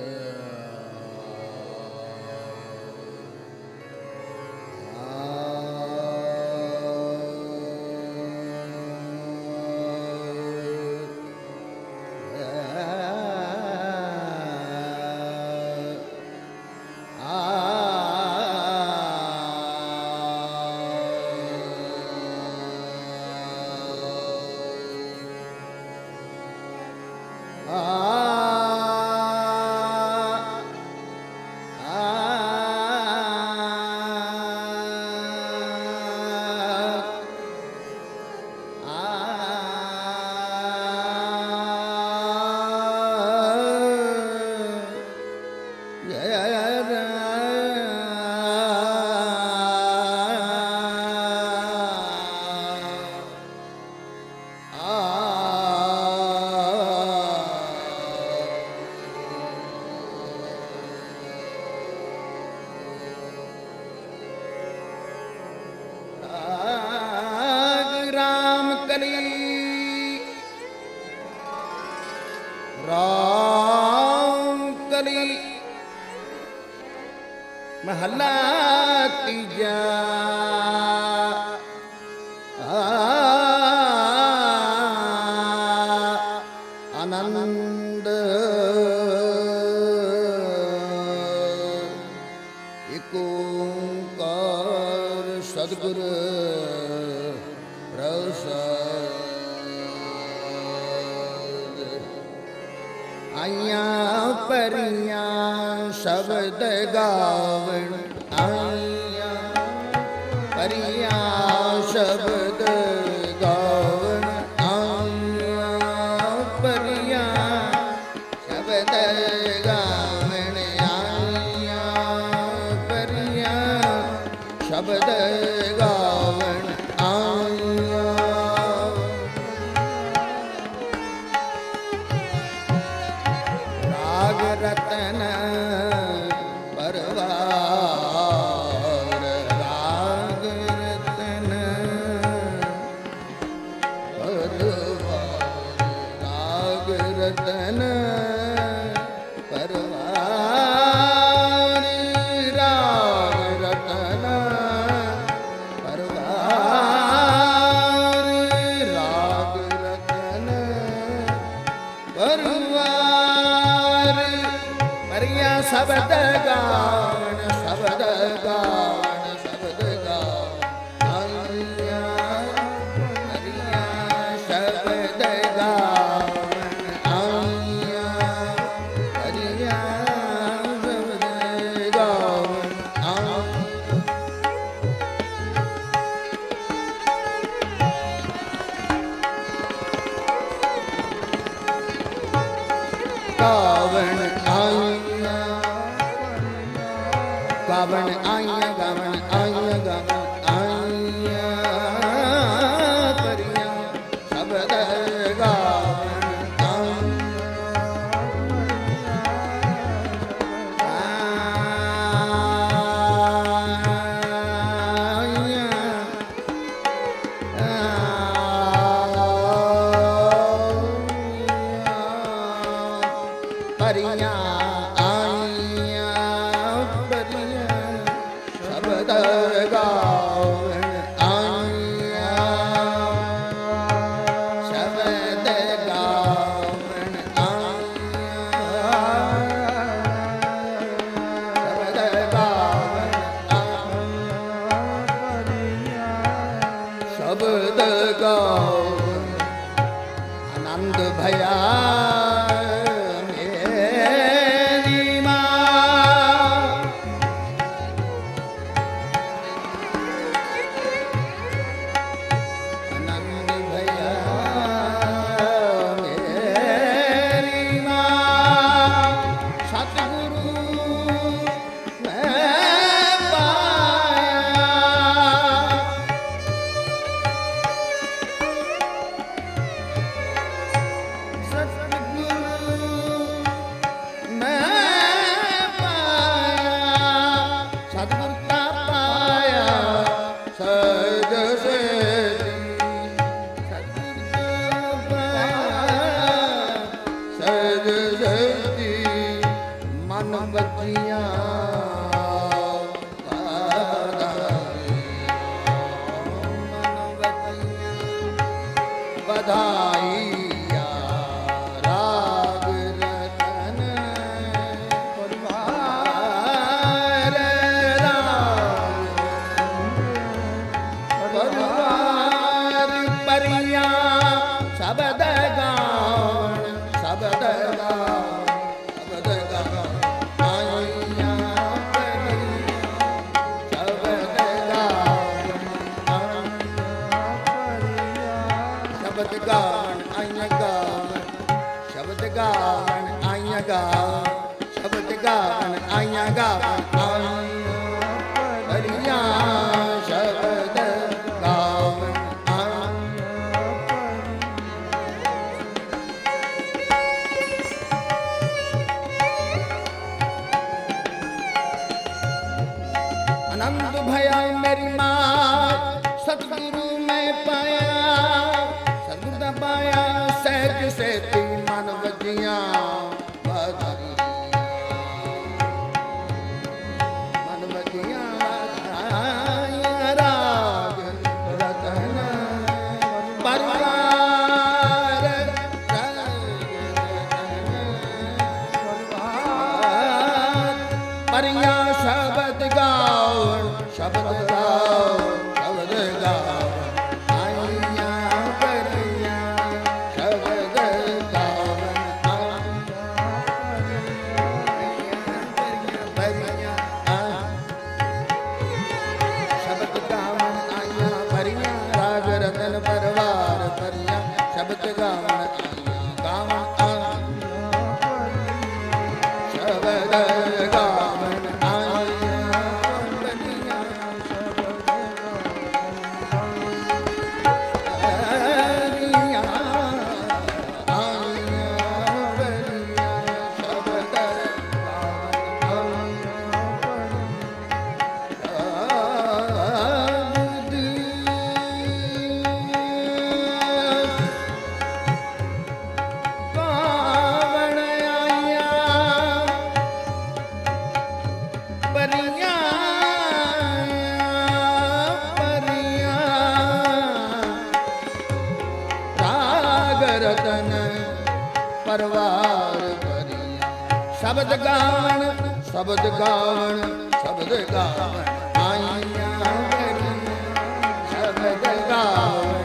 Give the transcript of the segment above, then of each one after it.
ਰਾਮ ਕਲੀ ਮਹੱਲਾ ਤੀਜਾ। ਆਨੰਦ ਏਕ ਓੰਕਾਰ ਸਤਿਗੁਰ ਪ੍ਰਸਾਦਿ। ਆਈਆਂ ਪਰੀਆਂ ਸ਼ਬਦ ਗਾਵਣ, ਆਈਆਂ ਪਰੀਆਂ ਸ਼ਬਦ ਗਾਵਣ, ਆਈਆਂ ਪਰੀਆਂ ਸ਼ਬਦ ਗਾਵਣ, ਆਈਆਂ ਪਰੀਆਂ ਸ਼ਬਦ ਗਾਵਣ, ਆਈਆਂ ਰਾਗ ਰਤਨ ਪਰਵਾਰ, ਰਾਗ ਰਤਨ ਪਰਵਾਰ, ਰਾਗ ਰਤਨ ਪਰਵਾਰ, ਰਾਗ ਰਤਨ ਪਰਵਾਰ, ਰਾਗ ਰਤਨ ਪਰਵਾਰ। ਪਰੀਆਂ ਸ਼ਬਦ ਗਾਵਣ, ਸ਼ਬਦ ਗਾਵਣ, ਸ਼ਬਦ ਗਾਵਣ, ਆਈਆਂ ਪਰੀਆਂ ਸ਼ਬਦ ਗਾਵਣ, ਆਈਆਂ ਪਰੀਆਂ ਸ਼ਬਦ ਗਾਵਣ, ਗਾਵਣ ਆਈਆਂ, ਗਾਵਣ ਆਈਆਂ, ਗਾਵਣ ਆਈਆਂ, ਗਾਵਣ ਆਈਆਂ ਪਰੀਆਂ ਸ਼ਬਦ ਗਾਵਣ, ਪਰੀਆਂ ਆਈਆਂ, ਪਰੀਆਂ मन बजिया बधाइया राग रतन परिवार परिवार परिया शब्द गान शब्द गावन आइया गावन शब्द गावन आइया गावन शब्द गावन आइया गावन परिया शब्द गावन आनंद भया मेरी माँ सतगुरु में पाया पाया सहज से ती मन बजिया मन बजिया राग रतन परिवार परिया शब्द गाओ शब्द गाओ शब्द गाओ परवार परिया शब्द गावन गावन शब्द गावन परिया रतन परवार परिया शब्द गावन शब्द गावन शब्द गावन आइया शब्द गावन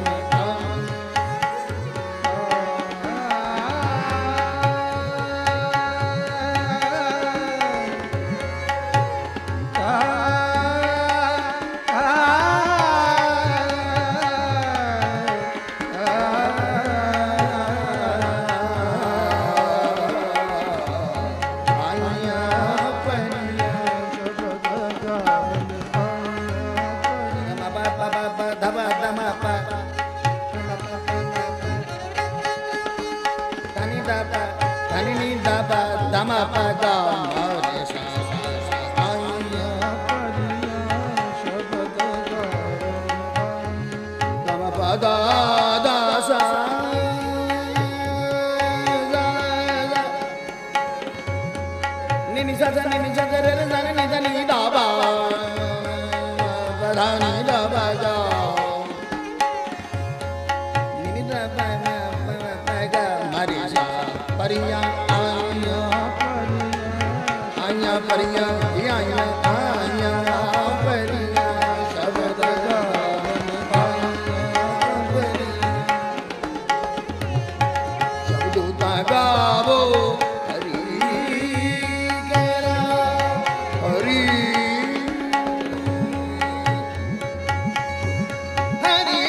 परिया आइया परिया आइया आइया परिया शब्द गावन शब्द गावो हरि केरा हरि हरि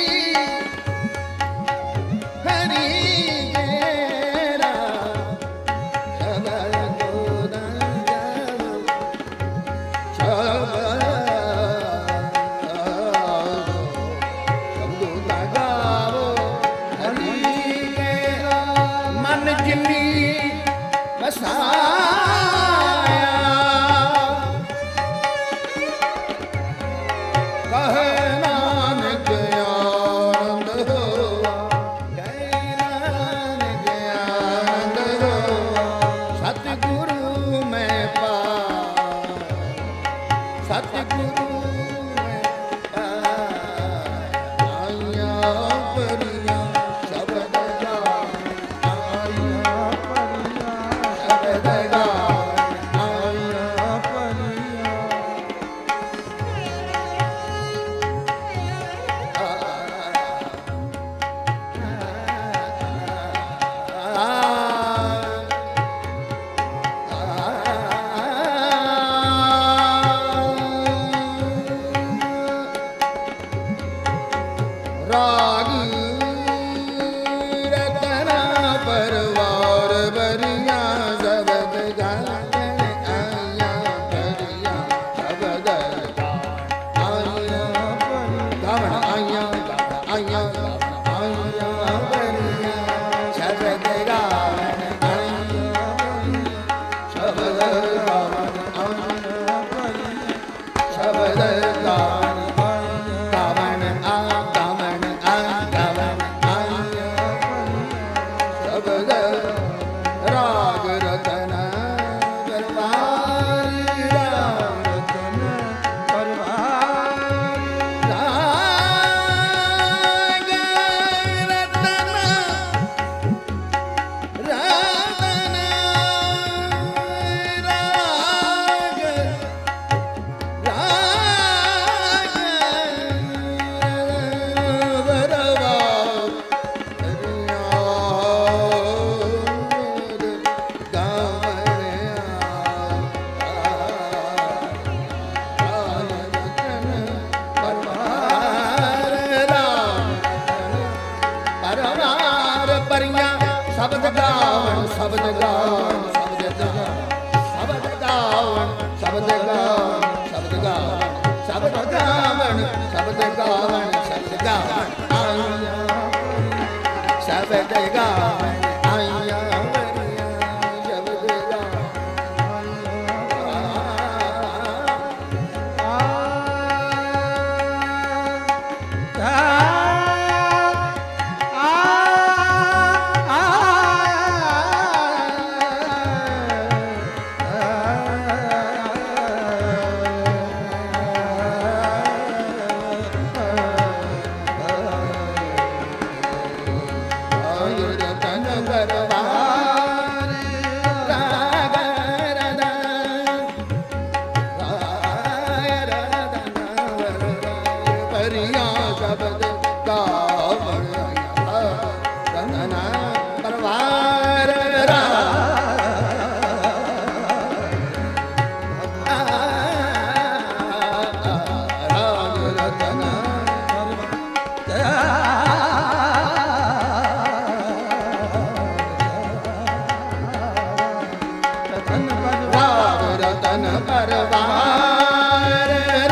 हरि ਸਤਿਗੁਰੂ ਆਈਆਂ ਪਰੀਆਂ ਸ਼ਬਦ ਗਾਵਣ ਆਈਆਂ ਪਰੀਆਂ ਸ਼ਬਦ ਗਾਵਣ ਆਈਆਂ ਪਰੀਆਂ ਰਾਗ ਰਤਨਾ ਪਰਵਾਰ ਬਰੀਆਂ ਸ਼ਬਦ ਗਾਵਣ ਆਈਆਂ ਪਰੀਆਂ ਸ਼ਬਦ ਆਈਆਂ ਗਾਵਣ ਆਈਆਂ ਆਈਆਂ ਆਈਆਂ ਪਰੀਆਂ ਸ਼ਬਦ ਗਾਵਣ ਆਈਆਂ ਸ਼ਬਦ ਗਾਵਣ ਆਈਆਂ ਪਰੀਆਂ ਸ਼ਬਦ ਗਾਵਣ ਰਾਗ ਰਤਨ ਪਰਵਾਰ ਰਾਗ ਰਤਨ ਪਰਵਾਰ ਰਾਗ ਰਤਨ ਰਤਨ ਪਰੀਆਂ ਸ਼ਬਦ ਗਾਵਣ ਸ਼ਬਦ ਗਾਵਣ ਸ਼ਬਦ ਗਾਵਣ ਸ਼ਬਦ ਗਾਵਣ ਸ਼ਬਦ ਗਾਵਣ ਸ਼ਬਦ ਗਾਵਣ ਸ਼ਬਦ ਗਾਵਣ ਸ਼ਬਦ ਗਾਵਣ ਆਈਆਂ ਸ਼ਬਦ ਗਾਵਣ ਆਈਆਂ ਪਰੀਆਂ ਸ਼ਬਦ ਸ਼ਬਦ ਗਾਵਣ ਰਤਨ ਪਰਵਾਰ ਰਾਗ ਰਤਨ ਰਾਗ ਰਤਨ ਪਰਵਾਰ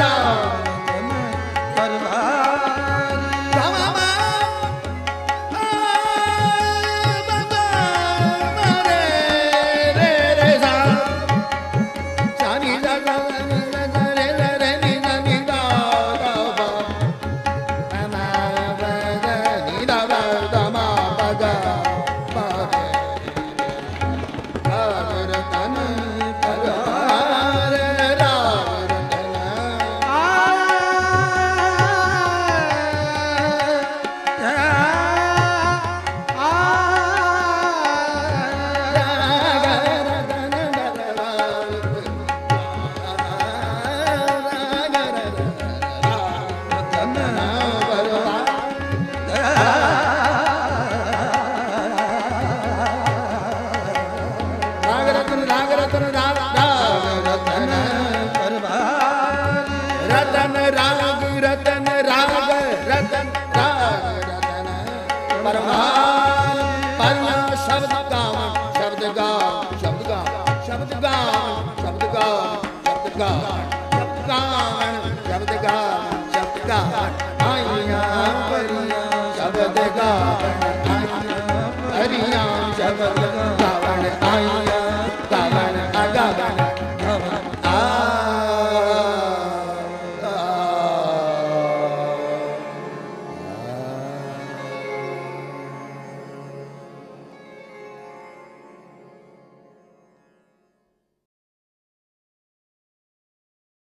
ਰਤਨ ਰਾਗ ਰਤਨ ਰਾਗ ਰਤਨ ਰਾਗ ਰਤਨ ਪਰਮਾਨ ਪਰਮਾ ਸ਼ਬਦ ਗਾਵਣ ਸ਼ਬਦ ਗਾਵਣ ਸ਼ਬਦ ਗਾਵਣ ਸ਼ਬਦ ਗਾਵਣ ਸ਼ਬਦ ਗਾਵਣ ਸ਼ਬਦ ਗਾਵਣ ਸ਼ਬਦ ਗਾਵਣ ਸ਼ਬਦ ਗਾਵਣ ਆਈਆਂ ਪਰੀਆਂ ਸ਼ਬਦ ਗਾਵਣ ਆਈਆਂ ਪਰੀਆਂ ਸ਼ਬਦ ਗਾਵਣ ਆਈਆਂ